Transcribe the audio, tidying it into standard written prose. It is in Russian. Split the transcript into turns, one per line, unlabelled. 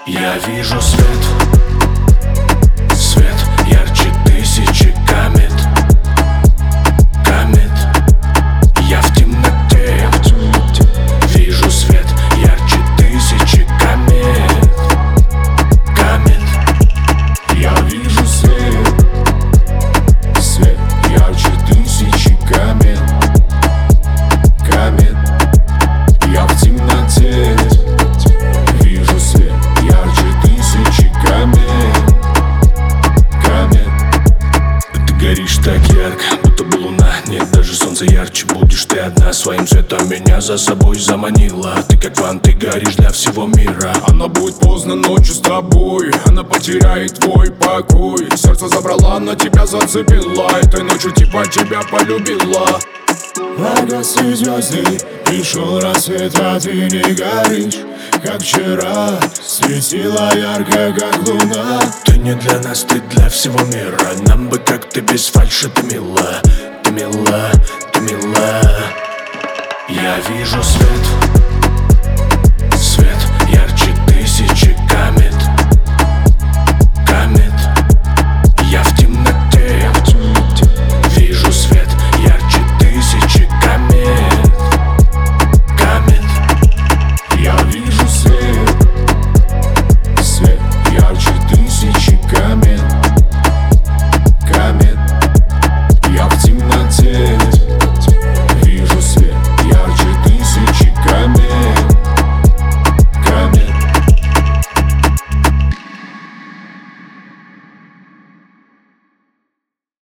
Я вижу свет, свет ярче тысячи комет, комет. Я в темноте, вижу свет ярче тысячи комет, комет.
Я вижу свет, свет ярче тысячи комет, комет. Я в темноте вижу свет ярче тысячи комет, комет.
Ты горишь так ярко, будто бы луна. Нет, даже солнце ярче. Будешь ты одна, своим светом меня за собой заманила. Ты как фан, ты горишь для всего мира.
Она будет поздно ночью с тобой, она потеряет твой покой. Сердце забрала, на тебя зацепила, этой ночью типа тебя полюбила. Погасли звезды, пришел рассвет, а ты не горишь, как вчера. Светила ярко, как луна.
Ты не для нас, ты для всего мира. Нам бы как ты без фальши, ты мила, ты мила, ты мила. Я вижу свет,